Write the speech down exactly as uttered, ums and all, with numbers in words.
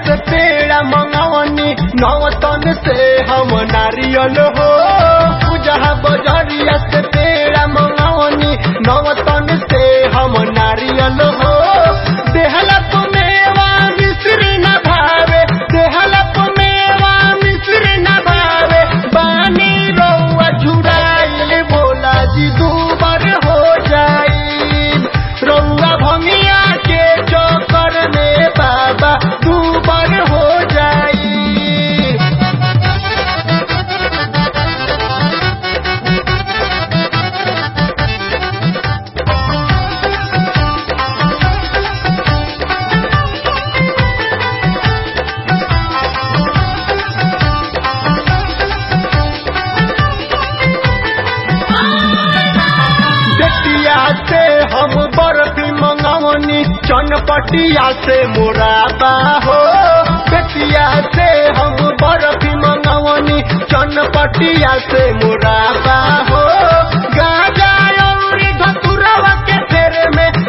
से पेड़ा मंगावनी नवतन से हम नारियल हो जहाँ बजरिया से पेड़ा मंगावनी नवतन से हम नारियल हो देहला मेवा मिश्री न भावे देहला मेवा मिश्री न भावे बानी रौआ झुराइल भोला जी दूबर हो जाई रौआ भंगिया के चक्कर में बाबा दूबर हो जाई। से हम बर्फी मंगावनी चनपटिया से मोराबा हो बेतिया से हम बर्फी मंगावनी चनपटिया से मोराबा हो गाजा और धतुरवा के फेरे में